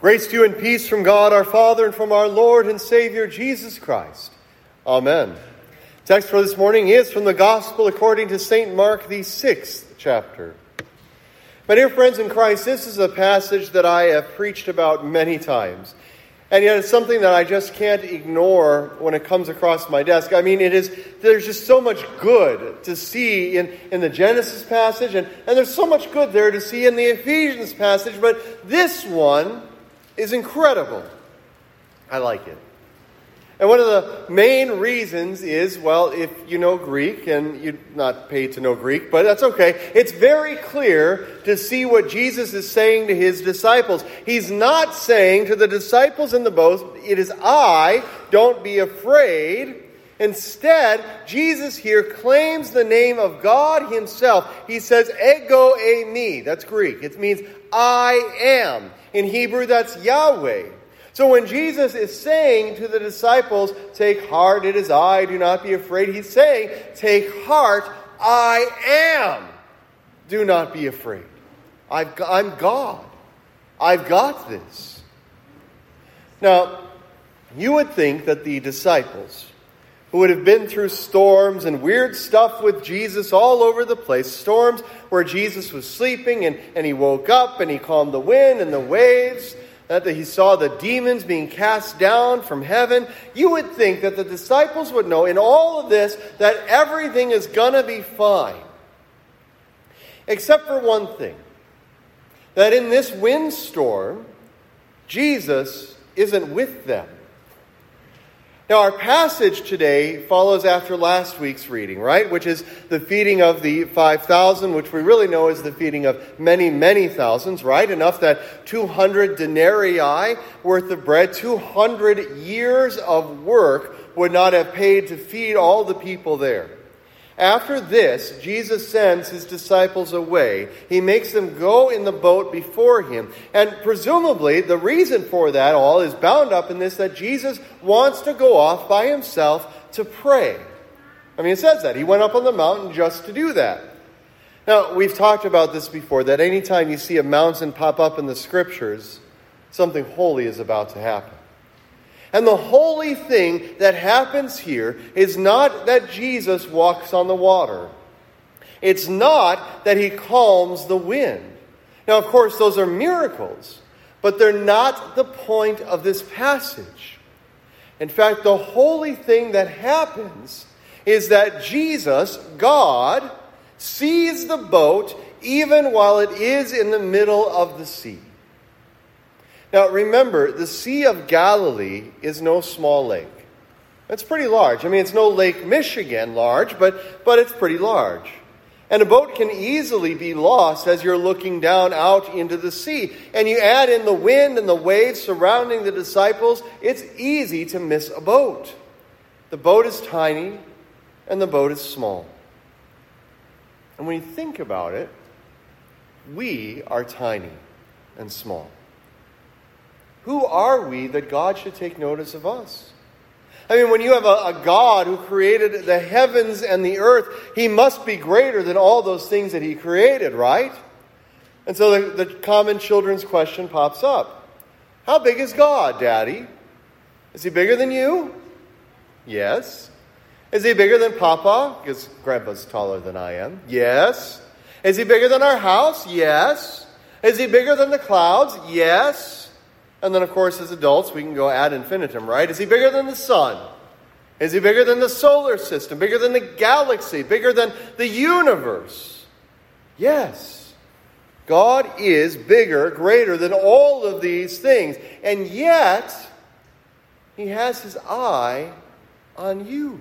Grace to you and peace from God our Father and from our Lord and Savior Jesus Christ. Amen. Text for this morning is from the Gospel according to St. Mark, the 6th chapter. My dear friends in Christ, this is a passage that I have preached about many times. And yet it's something that I just can't ignore when it comes across my desk. I mean, there's just so much good to see in the Genesis passage, and there's so much good there to see in the Ephesians passage, but this one is incredible. I like it. And one of the main reasons is, well, if you know Greek, and you're not paid to know Greek, but that's okay. It's very clear to see what Jesus is saying to his disciples. He's not saying to the disciples in the boat, it is I, don't be afraid. Instead, Jesus here claims the name of God himself. He says, ego eimi. That's Greek. It means I am. In Hebrew, that's Yahweh. So when Jesus is saying to the disciples, take heart, it is I, do not be afraid, he's saying, take heart, I am. Do not be afraid. I'm God. I've got this. Now, you would think that the disciples, who would have been through storms and weird stuff with Jesus all over the place, storms where Jesus was sleeping and he woke up and he calmed the wind and the waves, that he saw the demons being cast down from heaven, you would think that the disciples would know in all of this that everything is going to be fine. Except for one thing, that in this windstorm, Jesus isn't with them. Now, our passage today follows after last week's reading, right? Which is the feeding of the 5,000, which we really know is the feeding of many, many thousands, right? Enough that 200 denarii worth of bread, 200 years of work would not have paid to feed all the people there. After this, Jesus sends his disciples away. He makes them go in the boat before him. And presumably, the reason for that all is bound up in this, that Jesus wants to go off by himself to pray. I mean, it says that. He went up on the mountain just to do that. Now, we've talked about this before, that anytime you see a mountain pop up in the Scriptures, something holy is about to happen. And the holy thing that happens here is not that Jesus walks on the water. It's not that he calms the wind. Now, of course, those are miracles, but they're not the point of this passage. In fact, the holy thing that happens is that Jesus, God, sees the boat even while it is in the middle of the sea. Now remember, the Sea of Galilee is no small lake. It's pretty large. I mean, it's no Lake Michigan large, but it's pretty large. And a boat can easily be lost as you're looking down out into the sea. And you add in the wind and the waves surrounding the disciples, it's easy to miss a boat. The boat is tiny and the boat is small. And when you think about it, we are tiny and small. Who are we that God should take notice of us? I mean, when you have a God who created the heavens and the earth, he must be greater than all those things that he created, right? And so the common children's question pops up. How big is God, Daddy? Is he bigger than you? Yes. Is he bigger than Papa? Because Grandpa's taller than I am. Yes. Is he bigger than our house? Yes. Is he bigger than the clouds? Yes. And then, of course, as adults, we can go ad infinitum, right? Is he bigger than the sun? Is he bigger than the solar system? Bigger than the galaxy? Bigger than the universe? Yes. God is bigger, greater than all of these things. And yet, he has his eye on you.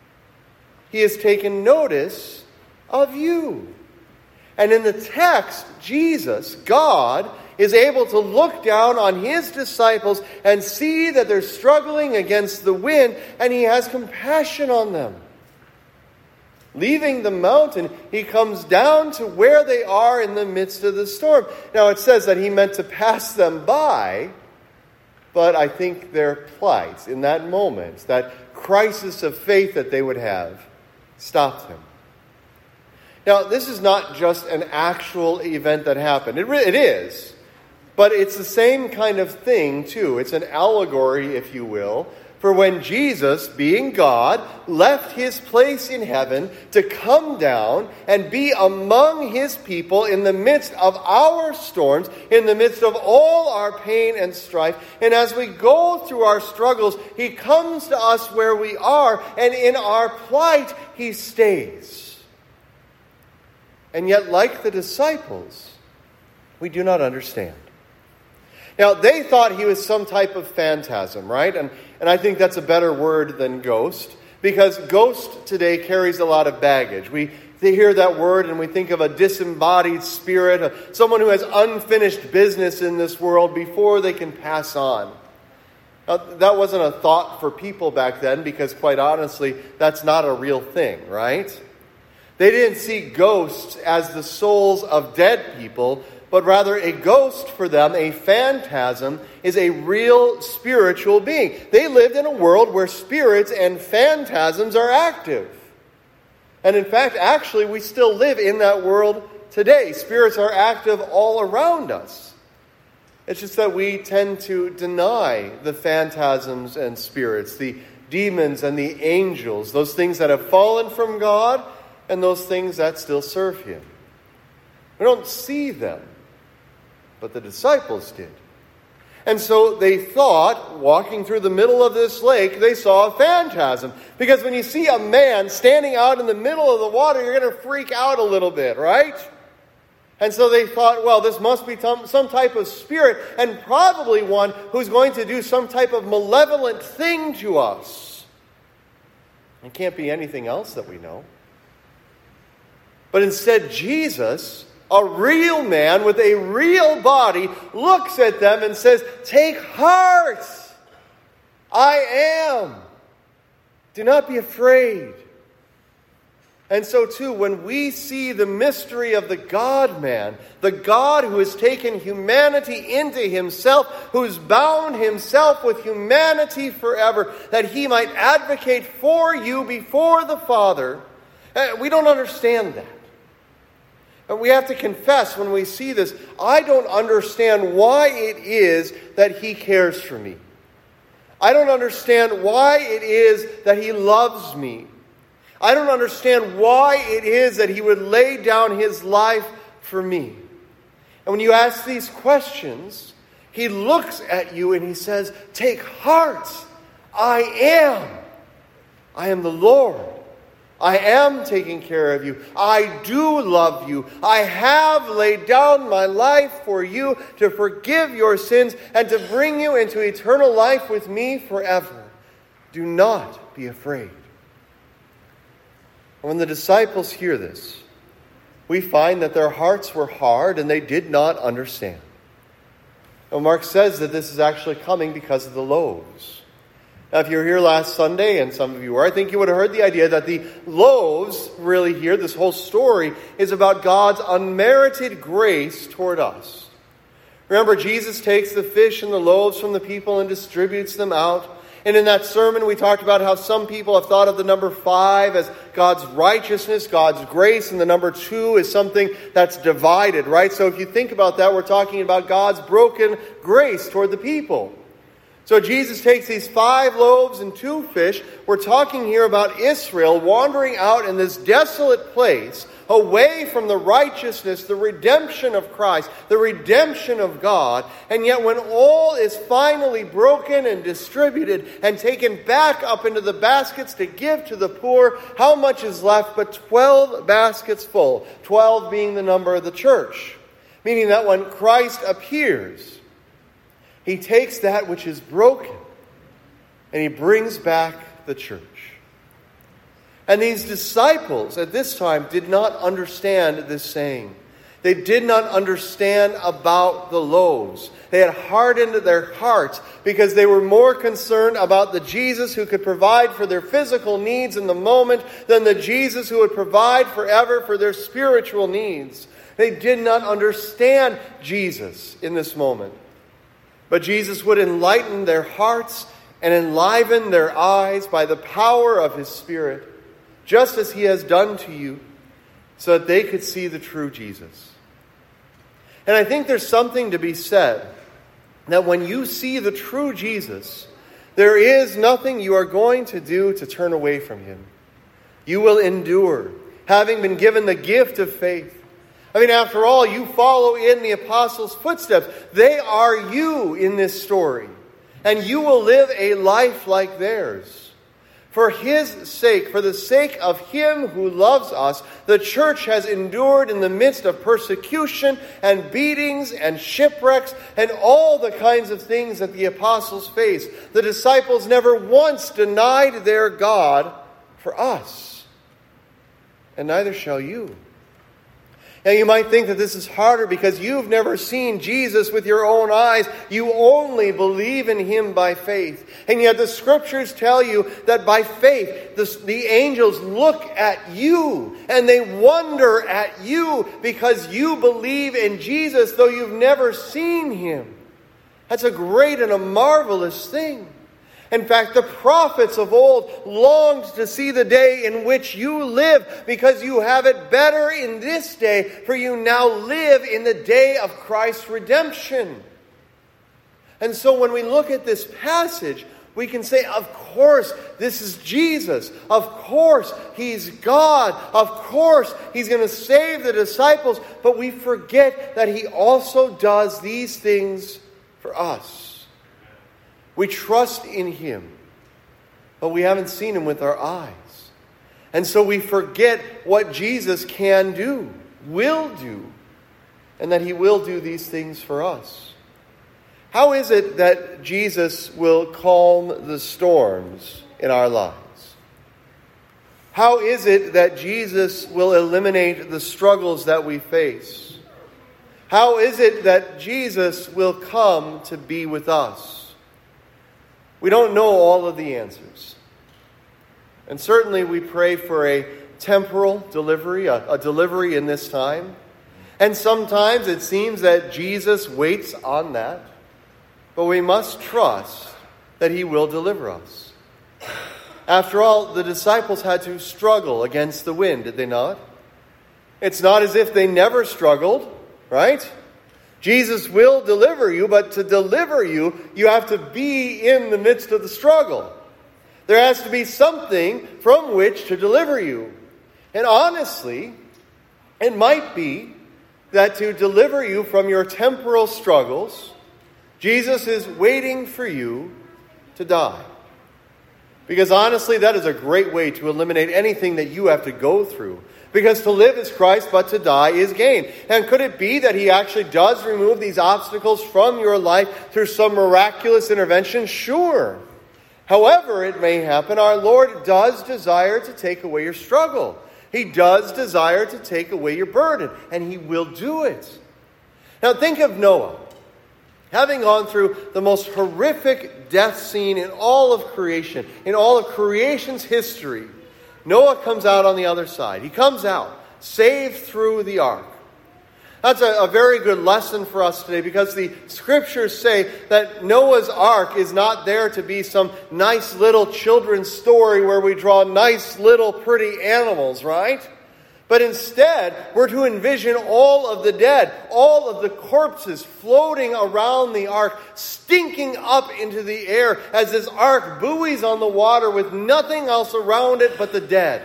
He has taken notice of you. And in the text, Jesus, God, is able to look down on his disciples and see that they're struggling against the wind, and he has compassion on them. Leaving the mountain, he comes down to where they are in the midst of the storm. Now, it says that he meant to pass them by, but I think their plight in that moment, that crisis of faith that they would have, stopped him. Now, this is not just an actual event that happened. It is. But it's the same kind of thing, too. It's an allegory, if you will, for when Jesus, being God, left his place in heaven to come down and be among his people in the midst of our storms, in the midst of all our pain and strife. And as we go through our struggles, he comes to us where we are, and in our plight, he stays. And yet, like the disciples, we do not understand. Now, they thought he was some type of phantasm, right? And I think that's a better word than ghost, because ghost today carries a lot of baggage. They hear that word and we think of a disembodied spirit, someone who has unfinished business in this world before they can pass on. Now, that wasn't a thought for people back then, because quite honestly, that's not a real thing, right? They didn't see ghosts as the souls of dead people, but rather a ghost for them, a phantasm, is a real spiritual being. They lived in a world where spirits and phantasms are active. And in fact, actually, we still live in that world today. Spirits are active all around us. It's just that we tend to deny the phantasms and spirits, the demons and the angels, those things that have fallen from God and those things that still serve him. We don't see them. But the disciples did. And so they thought, walking through the middle of this lake, they saw a phantasm. Because when you see a man standing out in the middle of the water, you're going to freak out a little bit, right? And so they thought, well, this must be some type of spirit, and probably one who's going to do some type of malevolent thing to us. It can't be anything else that we know. But instead, Jesus, a real man with a real body, looks at them and says, "Take heart! I am. Do not be afraid." And so too, when we see the mystery of the God-man, the God who has taken humanity into himself, who's bound himself with humanity forever, that he might advocate for you before the Father, we don't understand that. And we have to confess when we see this, I don't understand why it is that he cares for me. I don't understand why it is that he loves me. I don't understand why it is that he would lay down his life for me. And when you ask these questions, he looks at you and he says, "Take heart. I am. I am the Lord. I am taking care of you. I do love you. I have laid down my life for you to forgive your sins and to bring you into eternal life with me forever. Do not be afraid." When the disciples hear this, we find that their hearts were hard and they did not understand. Now, Mark says that this is actually coming because of the loaves. Now, if you were here last Sunday, and some of you were, I think you would have heard the idea that the loaves, really here, this whole story, is about God's unmerited grace toward us. Remember, Jesus takes the fish and the loaves from the people and distributes them out. And in that sermon, we talked about how some people have thought of the number 5 as God's righteousness, God's grace, and the number 2 is something that's divided, right? So if you think about that, we're talking about God's broken grace toward the people. So Jesus takes these 5 loaves and 2 fish. We're talking here about Israel wandering out in this desolate place, away from the righteousness, the redemption of Christ, the redemption of God. And yet when all is finally broken and distributed and taken back up into the baskets to give to the poor, how much is left but 12 baskets full? 12 being the number of the church. Meaning that when Christ appears, he takes that which is broken and he brings back the church. And these disciples at this time did not understand this saying. They did not understand about the loaves. They had hardened their hearts because they were more concerned about the Jesus who could provide for their physical needs in the moment than the Jesus who would provide forever for their spiritual needs. They did not understand Jesus in this moment. But Jesus would enlighten their hearts and enliven their eyes by the power of his Spirit, just as he has done to you, so that they could see the true Jesus. And I think there's something to be said that when you see the true Jesus, there is nothing you are going to do to turn away from him. You will endure, having been given the gift of faith. I mean, after all, you follow in the apostles' footsteps. They are you in this story. And you will live a life like theirs. For his sake, for the sake of him who loves us, the church has endured in the midst of persecution and beatings and shipwrecks and all the kinds of things that the apostles faced. The disciples never once denied their God for us. And neither shall you. Now you might think that this is harder because you've never seen Jesus with your own eyes. You only believe in him by faith. And yet the scriptures tell you that by faith the angels look at you and they wonder at you because you believe in Jesus though you've never seen him. That's a great and a marvelous thing. In fact, the prophets of old longed to see the day in which you live because you have it better in this day, for you now live in the day of Christ's redemption. And so when we look at this passage, we can say, of course, this is Jesus. Of course, he's God. Of course, he's going to save the disciples. But we forget that he also does these things for us. We trust in him, but we haven't seen him with our eyes. And so we forget what Jesus can do, will do, and that he will do these things for us. How is it that Jesus will calm the storms in our lives? How is it that Jesus will eliminate the struggles that we face? How is it that Jesus will come to be with us? We don't know all of the answers. And certainly we pray for a temporal delivery, a delivery in this time. And sometimes it seems that Jesus waits on that. But we must trust that he will deliver us. After all, the disciples had to struggle against the wind, did they not? It's not as if they never struggled, right? Jesus will deliver you, but to deliver you, you have to be in the midst of the struggle. There has to be something from which to deliver you. And honestly, it might be that to deliver you from your temporal struggles, Jesus is waiting for you to die. Because honestly, that is a great way to eliminate anything that you have to go through. Because to live is Christ, but to die is gain. And could it be that he actually does remove these obstacles from your life through some miraculous intervention? Sure. However it may happen, our Lord does desire to take away your struggle. He does desire to take away your burden, and he will do it. Now think of Noah. Having gone through the most horrific death scene in all of creation, in all of creation's history, Noah comes out on the other side. He comes out, saved through the ark. That's a very good lesson for us today because the scriptures say that Noah's ark is not there to be some nice little children's story where we draw nice little pretty animals, right? But instead, we're to envision all of the dead, all of the corpses floating around the ark, stinking up into the air as this ark buoys on the water with nothing else around it but the dead.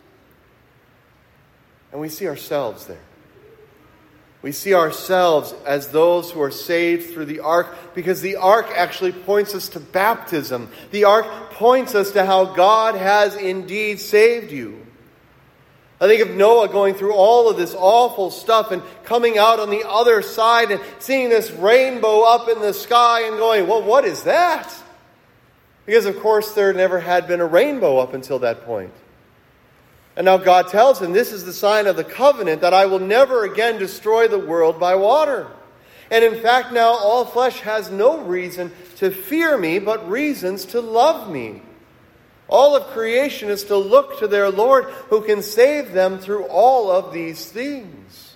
And we see ourselves there. We see ourselves as those who are saved through the ark because the ark actually points us to baptism. The ark points us to how God has indeed saved you. I think of Noah going through all of this awful stuff and coming out on the other side and seeing this rainbow up in the sky and going, well, what is that? Because, of course, there never had been a rainbow up until that point. And now God tells him, this is the sign of the covenant that I will never again destroy the world by water. And in fact, now all flesh has no reason to fear me, but reasons to love me. All of creation is to look to their Lord who can save them through all of these things.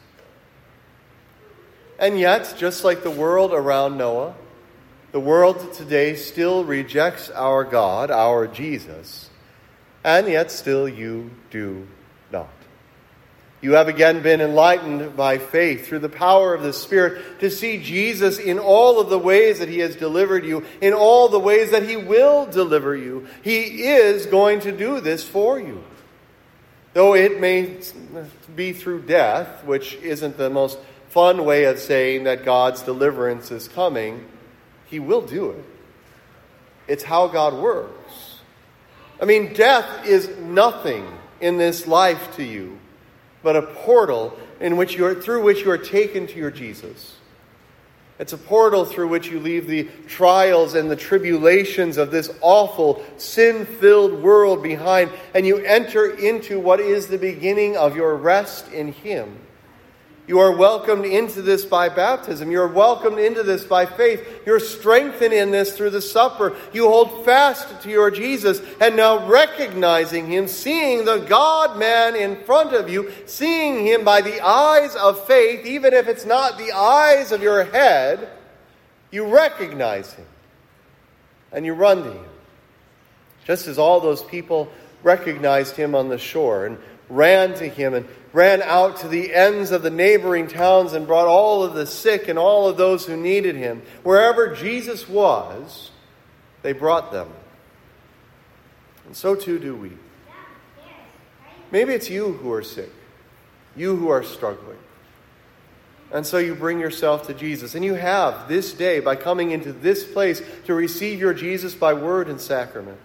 And yet, just like the world around Noah, the world today still rejects our God, our Jesus, and yet still you do not. You have again been enlightened by faith through the power of the Spirit to see Jesus in all of the ways that he has delivered you, in all the ways that he will deliver you. He is going to do this for you. Though it may be through death, which isn't the most fun way of saying that God's deliverance is coming, he will do it. It's how God works. I mean, death is nothing in this life to you, but a portal through which you are taken to your Jesus. It's a portal through which you leave the trials and the tribulations of this awful, sin-filled world behind, and you enter into what is the beginning of your rest in him. You are welcomed into this by baptism. You are welcomed into this by faith. You're strengthened in this through the supper. You hold fast to your Jesus, and now recognizing him, seeing the God-man in front of you, seeing him by the eyes of faith, even if it's not the eyes of your head, you recognize him, and you run to him. Just as all those people recognized him on the shore and ran to him and ran out to the ends of the neighboring towns and brought all of the sick and all of those who needed him. Wherever Jesus was, they brought them. And so too do we. Maybe it's you who are sick, you who are struggling. And so you bring yourself to Jesus. And you have this day, by coming into this place, to receive your Jesus by word and sacrament.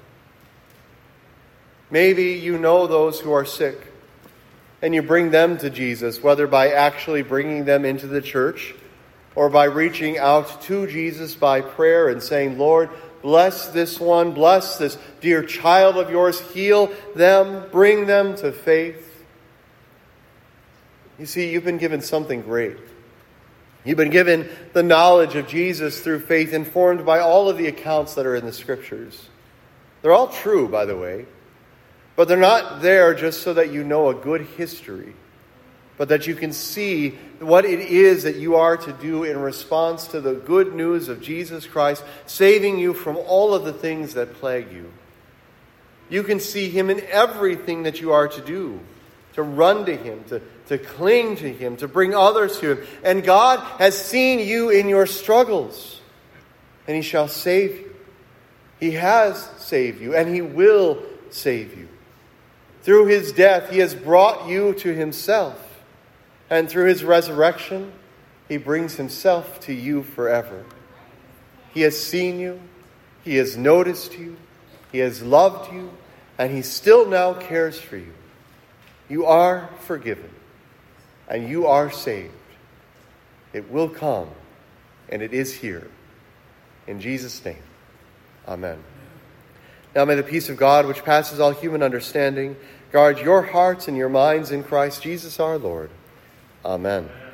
Maybe you know those who are sick, and you bring them to Jesus, whether by actually bringing them into the church or by reaching out to Jesus by prayer and saying, Lord, bless this one, bless this dear child of yours, heal them, bring them to faith. You see, you've been given something great. You've been given the knowledge of Jesus through faith, informed by all of the accounts that are in the Scriptures. They're all true, by the way. But they're not there just so that you know a good history, but that you can see what it is that you are to do in response to the good news of Jesus Christ, saving you from all of the things that plague you. You can see him in everything that you are to do, to run to him, to cling to him, to bring others to him. And God has seen you in your struggles, and he shall save you. He has saved you, and he will save you. Through his death, he has brought you to himself. And through his resurrection, he brings himself to you forever. He has seen you. He has noticed you. He has loved you. And he still now cares for you. You are forgiven. And you are saved. It will come. And it is here. In Jesus' name, amen. Now may the peace of God, which passes all human understanding, guard your hearts and your minds in Christ Jesus our Lord. Amen.